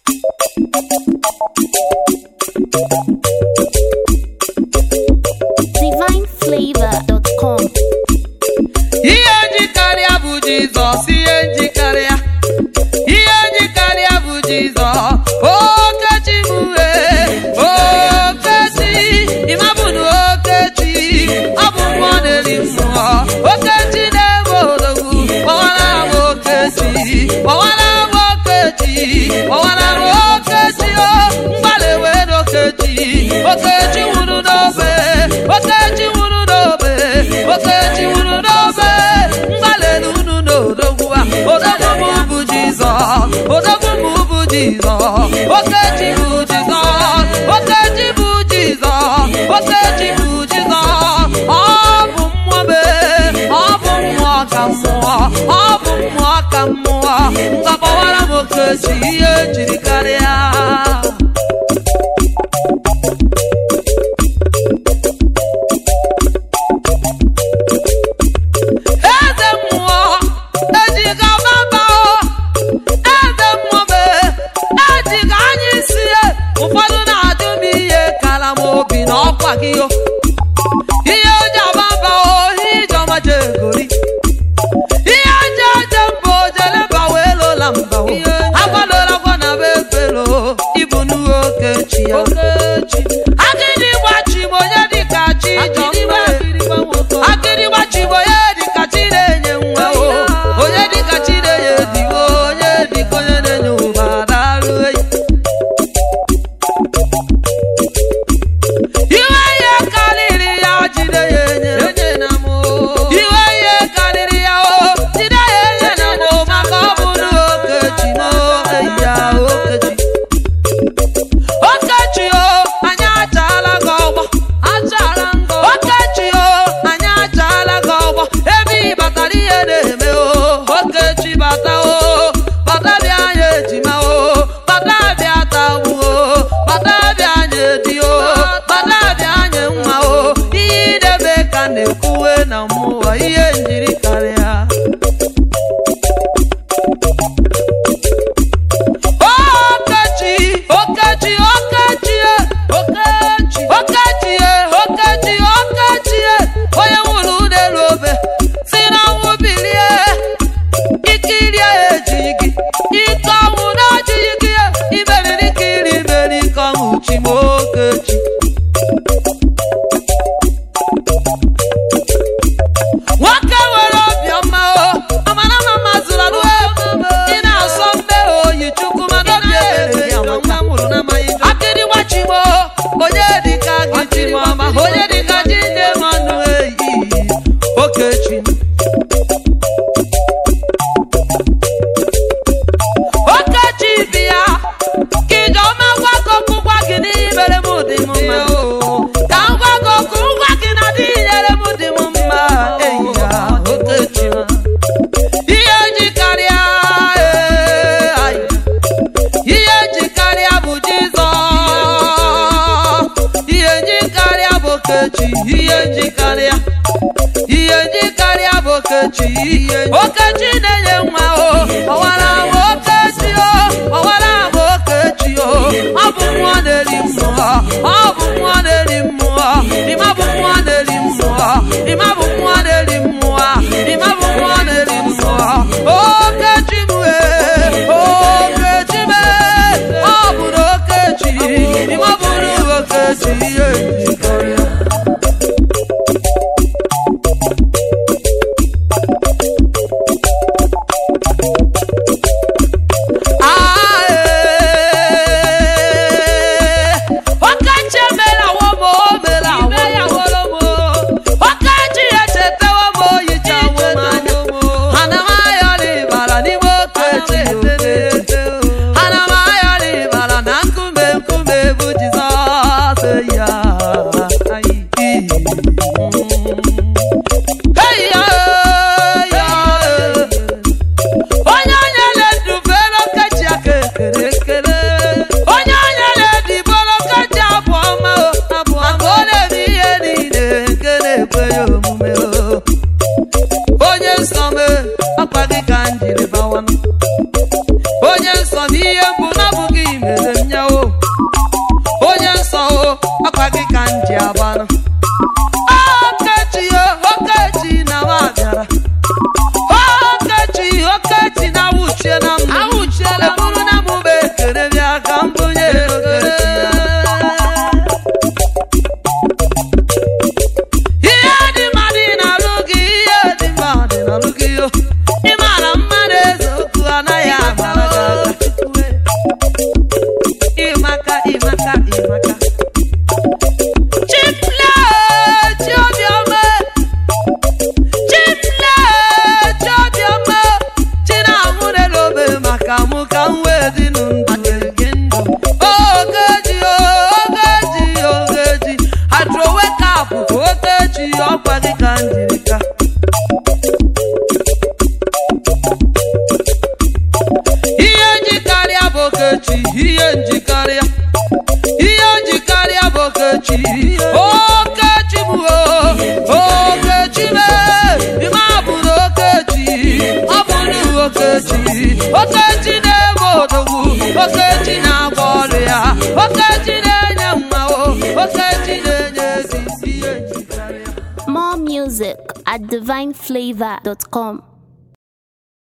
divineflavor.com. Ihe njikaria bụ Jizọs, ihe njikaria, ihe njikaria bụ Jizọs. Okechi mue, Okechi, ịmabụnụ Okechi, ọ bụ mmụọ na-eri mmụọ. Okechi na-ebe odogwu, kpọwara m Okechi, kpọwara m Okechi, kpọwara m Okechi, o mgbalị wee n'Okechi. Okechi nwụrụ n'obe, Okechi nwụrụ n'obe, Okechi nwụrụ n'obe, mgbalị unu n'odogwu a. Odogwu m bụ Jizọs, odogwu m bụ Jizọs, Okechi bụ Jizọs, Okechi bụ Jizọs, Okechi bụ Jizọs. Ọ bụ mmụọ mee, ọ bụ mmụọ ka mmụọ, ọ bụ mmụọ ka mmụọ. Ngakọwara m Okechi ihe jiri karịa. Eze mmụọ ejiga baba o, eze mmụọ mee ejiga anya isi ya. Ụfọdụ na-ajụ m ihe kara m obi na ọkwa gị o. Ihe oji ababa o, ihe ijeọma jegori, ihe aja aja mbụ jeleba wee lola mba o. Agwadola gwa na be efelo ịbụ n'uwe Okechi ya. Agịdị gbachi m onye dịka chi jọmbe, agịdị gbachi m onye dịka chi na-enye nwa o, onye dịka chi na-enye di o, onye dịka onye na-enye ụba darụ eyi. Iwe ihe karịrị ya jide ya enye na m o, iwe ihe karịrị ya o jide ya enye na m o, maka ọ bụ na Okechi na eyi ya Okechi. Okechi o, anyị achaala gị ọgbọ, achaala ngọ. Okechi o, anyị achaala gị ọgbọ, ebe ị batara ihe na-eme o. Okechi bata o, bata bịa anyị ejima o, bata bịa tagbu o, bata bịa anyị edi o, bata bịa anyị nwa o. Ihe ị na-eme ka na-ekwuwe na mmụọ, ihe njiri karịa. Okechi, Okechi, Okechi, Okechi, Okechi, Okechi, Okechi, onye nwụrụ n'elu obe si na nwụ bilie, ikiri ya ejighị gị, ike ọnwụ na-ejighị gị, imeriri ikiri imeri ike ọnwụ chi m Okechi. Nwoke nwere obiọma o, amara mama zụrụ anụ ego, ị na-asọ mbe oyi Chukwu mana obi ebere ya nwa nwụrụ n'amaghị. Akịrị gbachi m o, onye dịka gị jiri ọma, onye dịka ji nne m ọnụ eyi Okechi. Okechi bịa ka ijeọma gwa gị okwu, gwa gị n'ihe mere m dị m mma o, ka m gwa gị okwu, ngwa gị na dị nyere m dị m mma eyi ya Okechi. Ihe jikarịa ihe jikarịa bụ Jizọs, ihe jikarịa bụ Okechi, ihe jikarịa, ihe jikarịa bụ Okechi. Okechi na-enye nwa o, ọwara m Okechi o, ọwara m Okechi o. Ọ bụ mmụọ na-eri mmụọ, ọ bụ mmụọ na-eri mmụọ, ịma bụ mmụọ na-eri mmụọ, ịma bụ mmụọ na-eri mmụọ, ịma bụ mmụọ na-eri mmụọ. Okechi m Okechi m ọ bụrụ Okechi, ịma bụrụ Okechi ihe jikarịa. ihe njikarịa bụ Okechi Okechi bụ Okechi ime abụrụ Okechi ọ bụrụ Okechi Okechi na-eme odogwu Okechi na-agba ọrụ ya Okechi na-enye mma Okechi na-enye ezi ihe njikarịa. More music at divineflavor.com.